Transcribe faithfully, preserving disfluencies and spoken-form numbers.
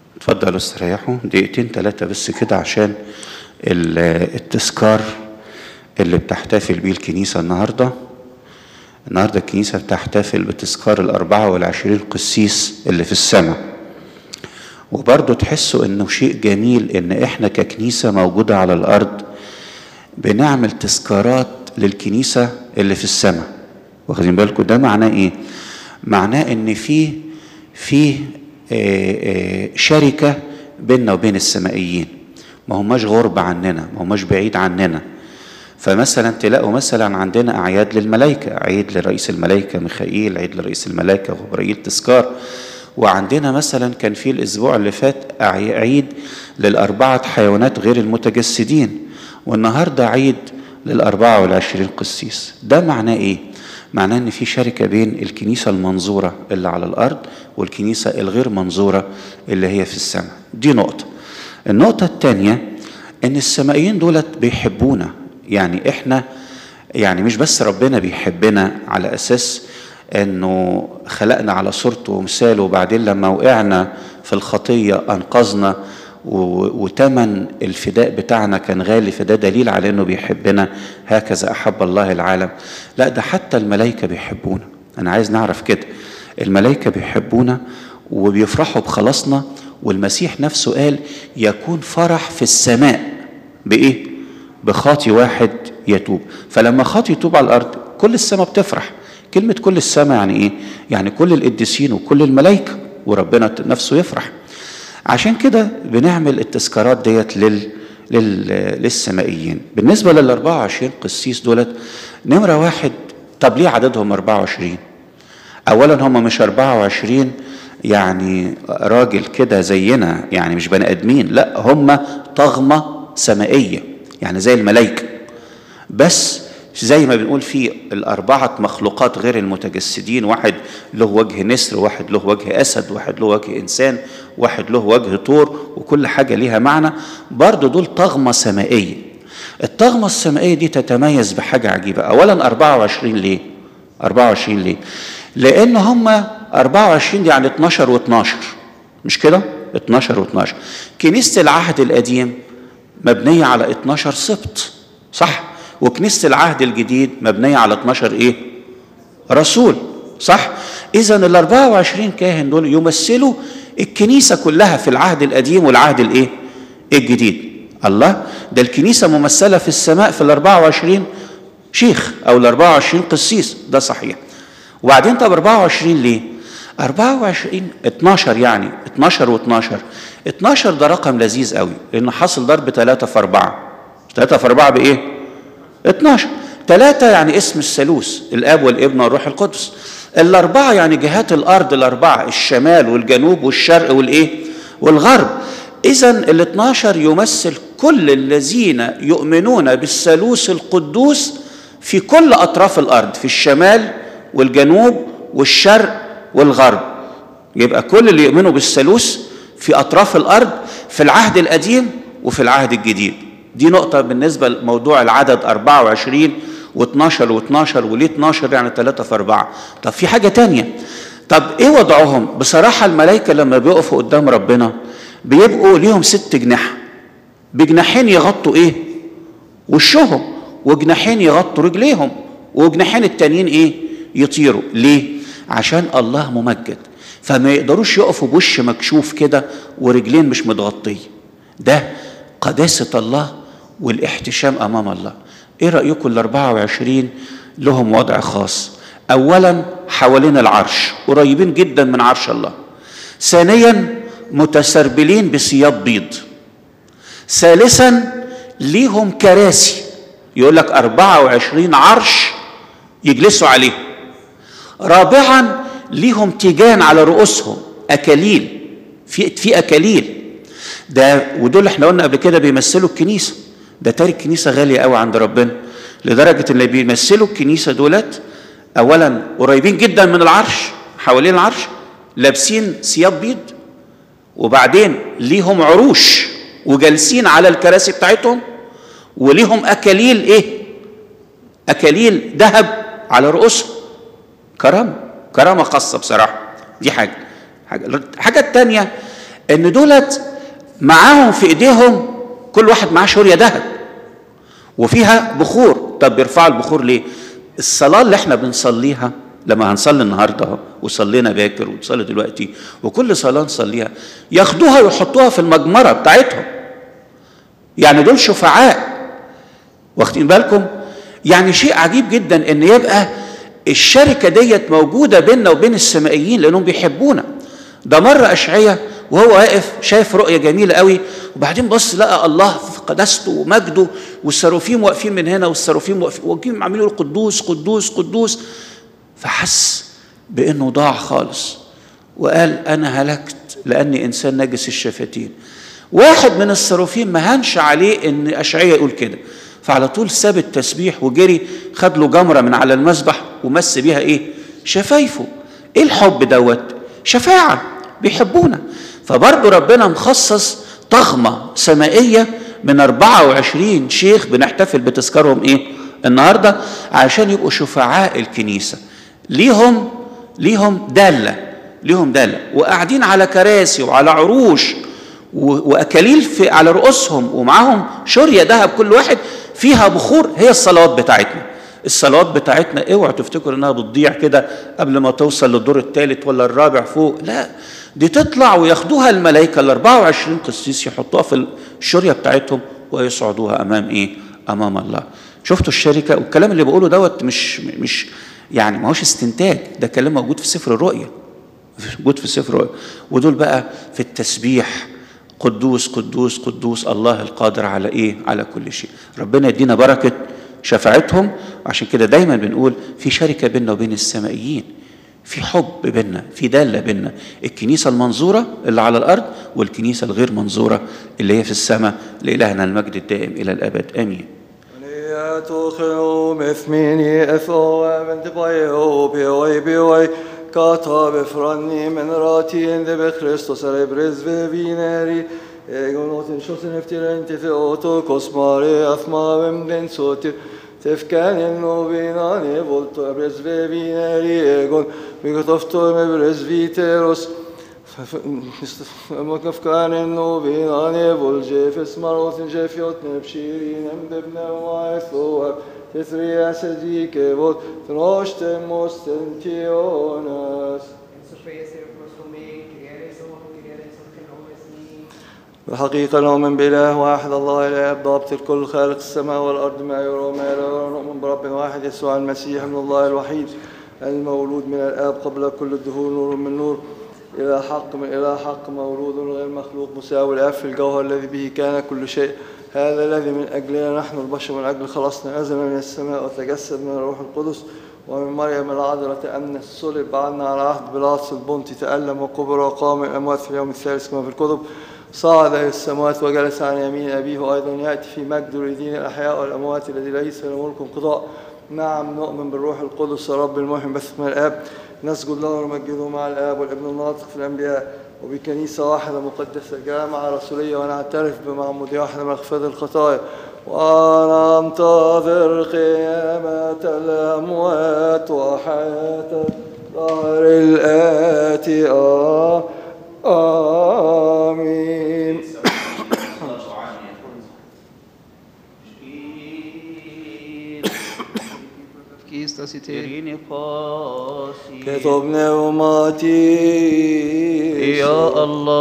اتفضلوا استريحوا دقيقتين ثلاثة بس كده عشان التذكار اللي بتحتفل بيه الكنيسة النهاردة. النهاردة الكنيسة بتحتفل بتذكار الأربعة والعشرين قسيس اللي في السماء، وبرضو تحسوا إنه شيء جميل إن إحنا ككنيسة موجودة على الأرض بنعمل تذكارات للكنيسة اللي في السماء. واخدين بالكم ده معناه إيه؟ معناه إن في في شركة بيننا وبين السمائيين، ما هماش غرب عننا، ما هماش بعيد عننا. فمثلا تلاقوا مثلا عندنا أعياد للملائكة، عيد لرئيس الملائكة ميخائيل، عيد لرئيس الملائكة غبرائيل تذكار. وعندنا مثلا كان في الأسبوع اللي فات عيد للأربعة حيوانات غير المتجسدين، والنهاردة عيد للأربعة والعشرين قسيس. ده معناه إيه؟ معناه إن في شركة بين الكنيسة المنظورة اللي على الأرض والكنيسة الغير منظورة اللي هي في السماء. دي نقطة. النقطة الثانية إن السمائيين دولت بيحبونا، يعني إحنا يعني مش بس ربنا بيحبنا على أساس إنه خلقنا على صورته ومثاله، وبعدين لما وقعنا في الخطية أنقذنا وتمن الفداء بتاعنا كان غالي، فده دليل على إنه بيحبنا. هكذا أحب الله العالم. لا، ده حتى الملائكة بيحبونا. أنا عايز نعرف كده، الملائكة بيحبونا وبيفرحوا بخلاصنا. والمسيح نفسه قال يكون فرح في السماء بإيه؟ بخاطي واحد يتوب. فلما خاطي يتوب على الأرض كل السماء بتفرح. كلمة كل السماء يعني إيه؟ يعني كل القديسين وكل الملائكة، وربنا نفسه يفرح. عشان كده بنعمل التذكارات ديت لل... لل... للسمائيين. بالنسبة للأربعة وعشرين قسيس دولت، نمرة واحد، طب ليه عددهم أربعة وعشرين؟ أولا هم مش أربعة وعشرين يعني راجل كده زينا، يعني مش بني آدمين، لا هم طغمة سمائية يعني زي الملائكة، بس زي ما بنقول في الأربعة مخلوقات غير المتجسدين، واحد له وجه نسر، واحد له وجه أسد، واحد له وجه إنسان، واحد له وجه طور، وكل حاجة ليها معنى. برضو دول طغمة سمائية. الطغمة السمائية دي تتميز بحاجة عجيبة. أولا أربعة وعشرين ليه؟ أربعة وعشرين ليه؟ لأن هم أربعة وعشرين دي يعني اتناشر واتناشر، مش كده؟ اتناشر واتناشر. كنيسة العهد القديم مبنية على اتناشر سبط، صح؟ وكنيسة العهد الجديد مبنية على اتناشر ايه؟ رسول، صح؟ إذا ال أربعة وعشرين كاهن دول يمثلوا الكنيسة كلها في العهد القديم والعهد الايه؟ الجديد. الله، ده الكنيسة ممثلة في السماء في ال أربعة وعشرين شيخ أو ال أربعة وعشرين قسيس، ده صحيح. وبعدين طب أربعة وعشرين ليه؟ أربعة وعشرين اتناشر يعني اتناشر واتناشر. اتناشر ده رقم لذيذ قوي، لأنه حاصل ضرب ثلاثة في أربعة. ثلاثة في أربعة بإيه؟ اتناشر. ثلاثة يعني اسم الثالوث، الآب والابن والروح القدس. الأربعة يعني جهات الأرض الأربعة، الشمال والجنوب والشرق والإيه؟ والغرب. إذن ال اتناشر يمثل كل الذين يؤمنون بالثالوث القدوس في كل أطراف الأرض، في الشمال والجنوب والشرق والغرب. يبقى كل اللي يؤمنوا بالثالوث في أطراف الأرض في العهد القديم وفي العهد الجديد. دي نقطة بالنسبة لموضوع العدد أربعة وعشرين واتناشر واتناشر. وليه اتناشر؟ يعني ثلاثة في أربعة. طب في حاجة تانية، طب إيه وضعهم؟ بصراحة الملائكة لما بيقفوا قدام ربنا بيبقوا ليهم ست جناح، بجناحين يغطوا إيه؟ وشهم، وجناحين يغطوا رجليهم، وجناحين التانيين إيه؟ يطيروا. ليه؟ عشان الله ممجد، فما يقدروش يقفوا بوش مكشوف كده ورجلين مش متغطية. ده قداسة الله والاحتشام أمام الله. إيه رأيكم؟ الأربعة وعشرين لهم وضع خاص. أولا حوالين العرش، قريبين جدا من عرش الله. ثانيا متسربلين بثياب بيض. ثالثا ليهم كراسي، يقول لك أربعة وعشرين عرش يجلسوا عليه. رابعا ليهم تيجان على رؤوسهم، أكاليل، في في أكاليل. ده ودول احنا قلنا قبل كده بيمثلوا الكنيسة. ده تارك الكنيسة غالية قوي عند ربنا، لدرجة ان اللي بيمثلوا الكنيسة دولت اولا قريبين جدا من العرش، حوالين العرش، لابسين ثياب بيض، وبعدين ليهم عروش وجالسين على الكراسي بتاعتهم، وليهم اكاليل ايه؟ اكاليل ذهب على رؤوسهم. كرامة، كرامة خاصة بصراحة. دي حاجة. حاجة الحاجة الثانية ان دولت معاهم في ايديهم كل واحد معاه شورية ذهب وفيها بخور. طب بيرفعوا البخور ليه؟ الصلاة اللي احنا بنصليها لما هنصلي النهارده وصلينا باكر ونصلي دلوقتي وكل صلاة نصليها ياخدوها ويحطوها في المجمرة بتاعتهم. يعني دول شفعاء، واخدين بالكم؟ يعني شيء عجيب جدا ان يبقى الشركة ديت موجودة بيننا وبين السمائيين لانهم بيحبونا. ده مرة أشعية وهو واقف شايف رؤية جميلة قوي، وبعدين بص لقى الله في قداسته ومجده والسرافيم واقفين من هنا والسرافيم واقفين عاملين يقولوا قدوس قدوس قدوس، فحس بانه ضاع خالص وقال انا هلكت لاني انسان نجس الشفتين. واحد من السرافيم ما هنش عليه ان اشعياء يقول كده، فعلى طول ساب التسبيح وجري خد له جمره من على المسبح ومس بيها ايه؟ شفايفه. ايه الحب دوت؟ شفاعه، بيحبونا. فبرضه ربنا مخصص طغمه سمائيه من أربعة وعشرين شيخ بنحتفل بتذكارهم ايه النهارده عشان يبقوا شفعاء الكنيسه. ليهم ليهم داله ليهم داله وقاعدين على كراسي وعلى عروش واكاليل في على رؤوسهم ومعاهم شوريه ذهب كل واحد فيها بخور. هي الصلوات بتاعتنا. الصلوات بتاعتنا اوعوا تفتكروا انها بتضيع كده قبل ما توصل للدور الثالث ولا الرابع فوق، لا، دي تطلع وياخدوها الملائكه ال أربعة وعشرين قسيس يحطوها في الشوريه بتاعتهم ويصعدوها امام ايه؟ امام الله. شفتوا الشركه؟ والكلام اللي بقوله دوت مش مش يعني ما هوش استنتاج، ده كلام موجود في سفر الرؤيا، موجود في سفر الرؤيا. ودول بقى في التسبيح قدوس قدوس قدوس الله القادر على ايه؟ على كل شيء. ربنا يدينا بركه شفاعتهم. عشان كده دايما بنقول في شركه بيننا وبين السمائيين، في حب بيننا، في داله بيننا. الكنيسه المنظوره اللي على الارض والكنيسه الغير منظوره اللي هي في السماء. لإلهنا المجد الدائم الى الابد امين. Kata befranni men rati ende be Christos are brezve vineri egon otin shosen eftirenti theoto kosmare afmavem den sotir tefkanen novinane volto brezve vineri egon migotofto me brezviteros مكفكان novinane volje fesmarotin jefiot nebshirinem bebneumaethor تثري أسديك بود تناشت مستنتيونس. الحقيقة نؤمن بإله واحد الله الآب ضابط الكل خالق السماء والأرض ما يرى وما لا يرى. نؤمن برب واحد يسوع المسيح من الله الوحيد المولود من الآب قبل كل الدهور نور من نور إلى حق من إلى حق مولود غير مخلوق مساوي الآب في الجوهر الذي به كان كل شيء. هذا الذي من أجلنا نحن البشر من أجل خلاصنا نزل من السماء وتجسد من الروح القدس ومن مريم العذراء تأنس صلب عنا على عهد بيلاطس البنطي تألم وقبر وقام من الأموات في اليوم الثالث كما في الكتب صعد إلى السماوات وجلس عن يمين أبيه أيضا يأتي في مجد يدين الأحياء والأموات الذي ليس له ملك انقضاء. نعم نؤمن بالروح القدس رب المحيي بث من الآب نسجد له ونمجده مع الآب والابن الناطق في الأنبياء وبكنيسة واحدة مقدسة جامعة رسولية ونعترف بمعمودية واحدة مغفرة الخطايا وننتظر قيامة الأموات وحياة الدهر الآتي. آمين. كتب نوماتي يا الله.